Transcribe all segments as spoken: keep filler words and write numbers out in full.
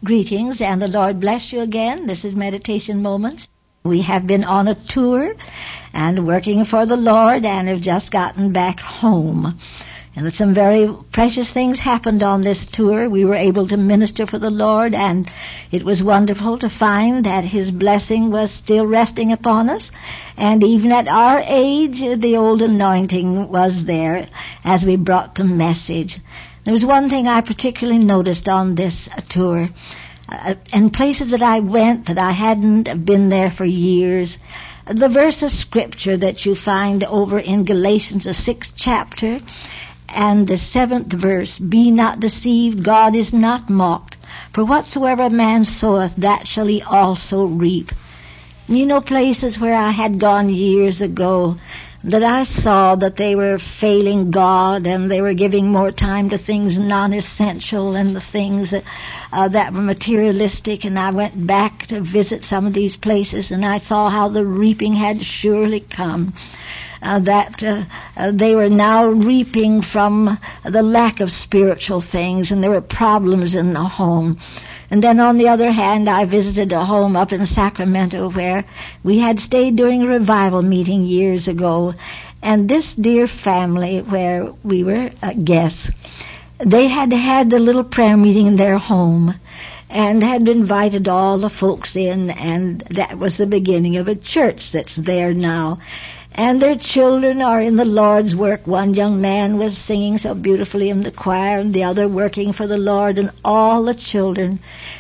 Greetings, and the Lord bless you again. This is Meditation Moments. We have been on a tour and working for the Lord and have just gotten back home. And some very precious things happened on this tour. We were able to minister for the Lord, and it was wonderful to find that His blessing was still resting upon us. And even at our age, the old anointing was there as we brought the message. There was one thing I particularly noticed on this tour. Uh, in places that I went that I hadn't been there for years, the verse of Scripture that you find over in Galatians, the sixth chapter, and the seventh verse, "Be not deceived, God is not mocked. For whatsoever a man soweth, that shall he also reap." You know, places where I had gone years ago that I saw that they were failing God and they were giving more time to things non-essential and the things uh, that were materialistic. And I went back to visit some of these places, and I saw how the reaping had surely come. Uh, that uh, uh, they were now reaping from the lack of spiritual things, and there were problems in the home. And then on the other hand, I visited a home up in Sacramento where we had stayed during a revival meeting years ago. And this dear family where we were uh, guests, they had had a little prayer meeting in their home and had invited all the folks in, and that was the beginning of a church that's there now. And their children are in the Lord's work. One young man was singing so beautifully in the choir, and the other working for the Lord, and all the children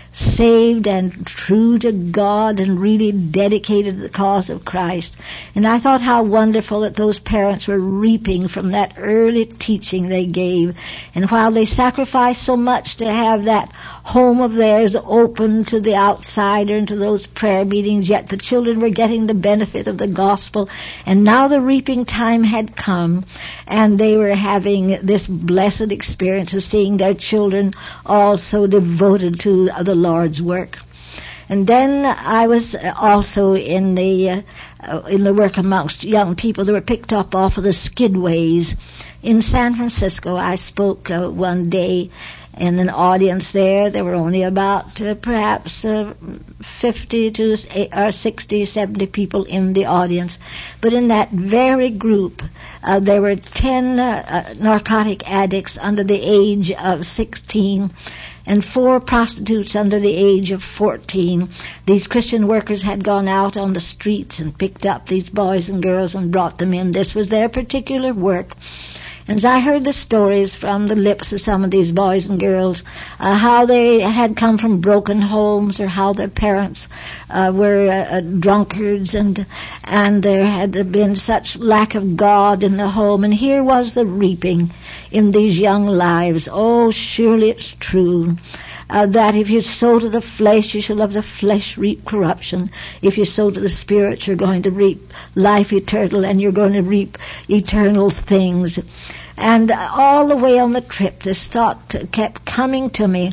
saved and true to God and really dedicated to the cause of Christ. And I thought how wonderful that those parents were reaping from that early teaching they gave. And while they sacrificed so much to have that home of theirs open to the outsider and to those prayer meetings, yet the children were getting the benefit of the gospel. And now the reaping time had come, and they were having this blessed experience of seeing their children also devoted to the Lord's work. And then I was also in the uh, in the work amongst young people that were picked up off of the skidways in San Francisco. I spoke uh, one day in an audience there. There were only about uh, perhaps uh, fifty to or sixty, seventy people in the audience. But in that very group, uh, there were ten uh, uh, narcotic addicts under the age of sixteen. And four prostitutes under the age of fourteen. These Christian workers had gone out on the streets and picked up these boys and girls and brought them in. This was their particular work. And as I heard the stories from the lips of some of these boys and girls, uh, how they had come from broken homes, or how their parents uh, were uh, drunkards, and and there had been such lack of God in the home. And here was the reaping in these young lives. Oh, surely it's true. Uh, that if you sow to the flesh, you shall of the flesh reap corruption. If you sow to the Spirit, you're going to reap life eternal, and you're going to reap eternal things. And all the way on the trip, this thought kept coming to me,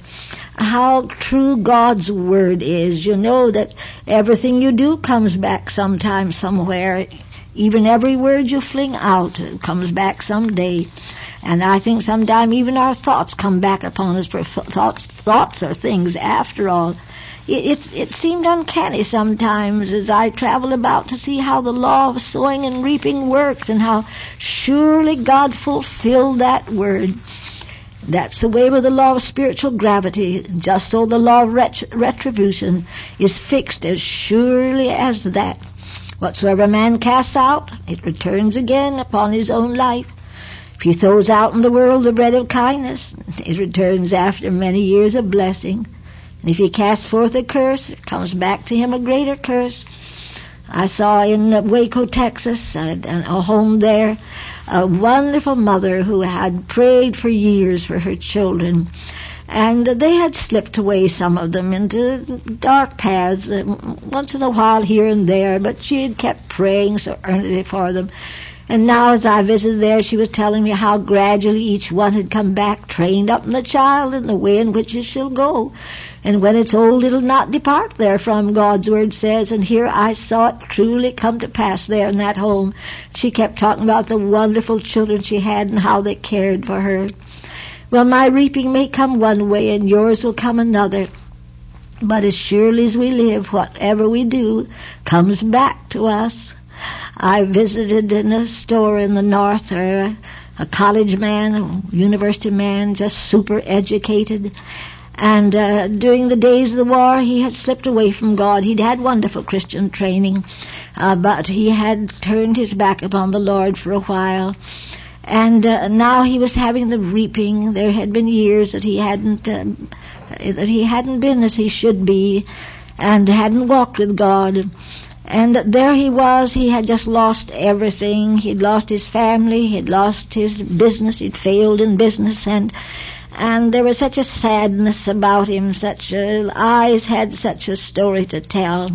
how true God's Word is. You know that everything you do comes back sometime, somewhere. Even every word you fling out comes back someday. And I think sometime even our thoughts come back upon us, for thoughts, thoughts are things after all. It, it, it seemed uncanny sometimes as I traveled about to see how the law of sowing and reaping worked, and how surely God fulfilled that word. That's the way with the law of spiritual gravity. Just so the law of ret- retribution is fixed as surely as that. Whatsoever a man casts out, it returns again upon his own life. If he throws out in the world the bread of kindness, it returns after many years of blessing. And if he casts forth a curse, it comes back to him a greater curse. I saw in Waco, Texas, a, a home there, a wonderful mother who had prayed for years for her children. And they had slipped away, some of them, into dark paths, once in a while here and there, but she had kept praying so earnestly for them. And now as I visited there, she was telling me how gradually each one had come back, trained up in the child in the way in which it shall go. And when it's old, it'll not depart therefrom, God's Word says. And here I saw it truly come to pass there in that home. She kept talking about the wonderful children she had and how they cared for her. Well, my reaping may come one way and yours will come another. But as surely as we live, whatever we do comes back to us. I visited in a store in the north, or a college man, a university man, just super educated. And uh, during the days of the war, he had slipped away from God. He'd had wonderful Christian training, uh, but he had turned his back upon the Lord for a while. And uh, now he was having the reaping. There had been years that he hadn't uh, that he hadn't been as he should be, and hadn't walked with God. And there he was. He had just lost everything. He'd lost his family. He'd lost his business. He'd failed in business, and and there was such a sadness about him. Such a, eyes had such a story to tell.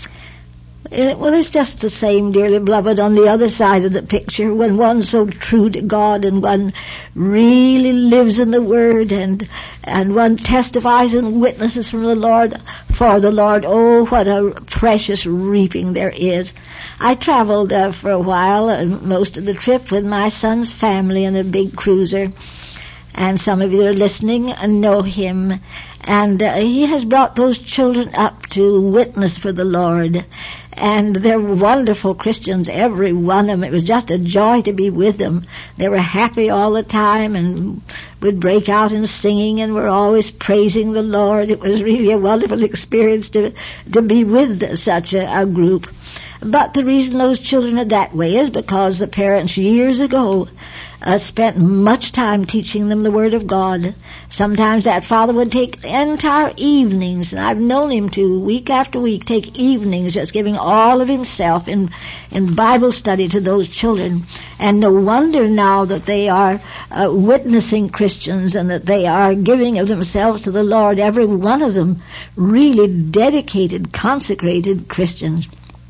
It, well, it's just the same, dearly beloved, on the other side of the picture, when one's so true to God and one really lives in the Word and and one testifies and witnesses from the Lord, for the Lord. Oh, what a precious reaping there is. I traveled uh, for a while, uh, most of the trip, with my son's family in a big cruiser. And some of you are listening and know him. And uh, he has brought those children up to witness for the Lord. And they're wonderful Christians, every one of them. It was just a joy to be with them. They were happy all the time and would break out in singing and were always praising the Lord. It was really a wonderful experience to to be with such a, a group. But the reason those children are that way is because the parents years ago uh, spent much time teaching them the Word of God. Sometimes that father would take entire evenings, and I've known him to, week after week, take evenings just giving all of himself in in Bible study to those children. And no wonder now that they are uh, witnessing Christians and that they are giving of themselves to the Lord, every one of them really dedicated, consecrated Christians.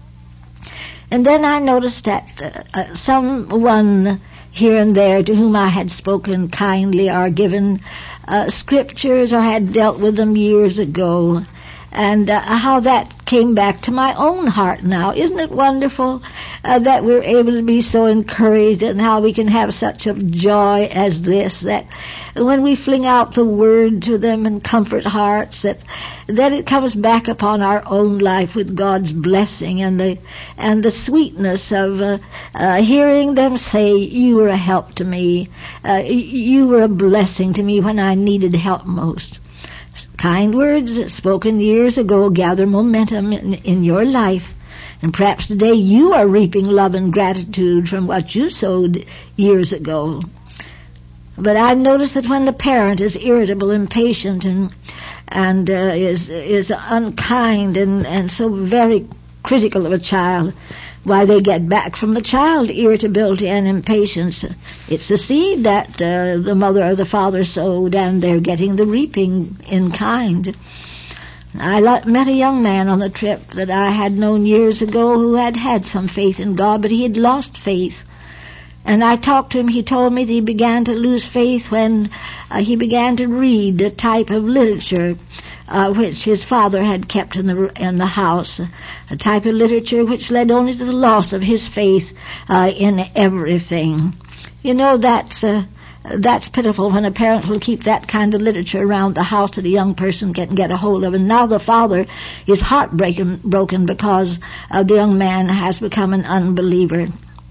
And then I noticed that uh, uh, someone here and there to whom I had spoken kindly or given uh, scriptures or had dealt with them years ago, and uh, how that came back to my own heart now. Isn't it wonderful uh, that we're able to be so encouraged, and how we can have such a joy as this, that when we fling out the Word to them and comfort hearts, that that it comes back upon our own life with God's blessing and the and the sweetness of uh, uh, hearing them say, "You were a help to me. Uh, you were a blessing to me when I needed help most." Kind words spoken years ago gather momentum in, in your life, and perhaps today you are reaping love and gratitude from what you sowed years ago. But I've noticed that when the parent is irritable, impatient, and and uh, is is unkind and, and so very critical of a child, why, they get back from the child irritability and impatience. It's the seed that uh, the mother or the father sowed, and they're getting the reaping in kind. I met a young man on the trip that I had known years ago who had had some faith in God, but he had lost faith. And I talked to him. He told me that he began to lose faith when uh, he began to read the type of literature uh, which his father had kept in the in the house, a type of literature which led only to the loss of his faith uh, in everything. You know, that's uh, that's pitiful when a parent will keep that kind of literature around the house that a young person can get a hold of. And now the father is heartbroken broken because uh, the young man has become an unbeliever.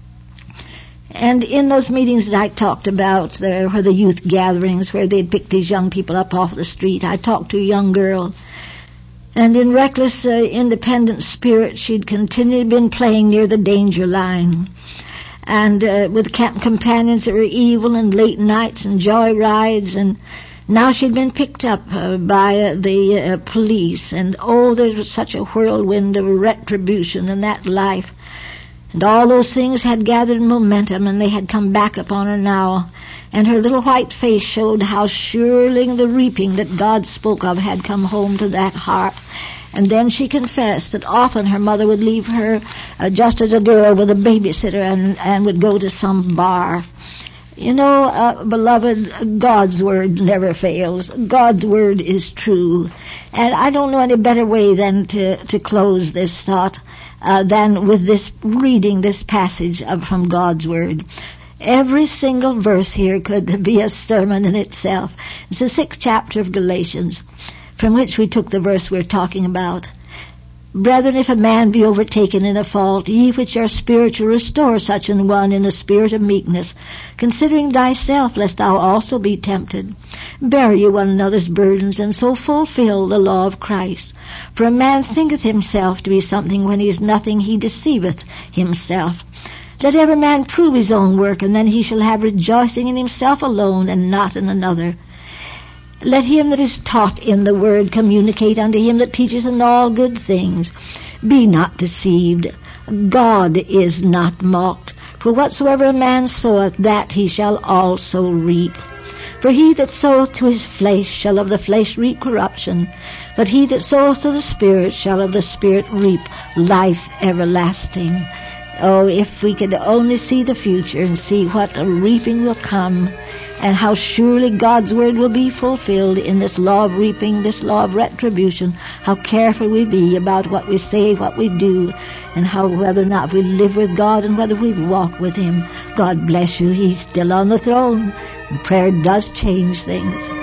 And in those meetings that I talked about, there were the youth gatherings where they'd pick these young people up off the street. I talked to a young girl, and in reckless, uh, independent spirit, she'd continually been playing near the danger line, and uh, with camp companions that were evil, and late nights and joy rides, and now she'd been picked up uh, by uh, the uh, police, and oh, there was such a whirlwind of retribution in that life. And all those things had gathered momentum, and they had come back upon her now. And her little white face showed how surely the reaping that God spoke of had come home to that heart. And then she confessed that often her mother would leave her uh, just as a girl with a babysitter and, and would go to some bar. You know, uh, beloved, God's Word never fails. God's Word is true. And I don't know any better way than to, to close this thought Uh, than with this reading this passage of, from God's Word. Every single verse here could be a sermon in itself. It's the sixth chapter of Galatians. from which we took the verse we're talking about. Brethren, if a man be overtaken in a fault, ye which are spiritual, restore such an one in a spirit of meekness, considering thyself, lest thou also be tempted. Bear ye one another's burdens, and so fulfill the law of Christ. For a man thinketh himself to be something when he is nothing, he deceiveth himself. Let every man prove his own work, and then he shall have rejoicing in himself alone, and not in another. Let him that is taught in the word communicate unto him that teacheth in all good things. Be not deceived. God is not mocked. For whatsoever a man soweth, that he shall also reap. For he that soweth to his flesh shall of the flesh reap corruption, but he that soweth to the Spirit shall of the Spirit reap life everlasting. Oh, if we could only see the future and see what a reaping will come, and how surely God's word will be fulfilled in this law of reaping, this law of retribution, how careful we be about what we say, what we do, and how whether or not we live with God and whether we walk with him. God bless you. He's still on the throne, and prayer does change things.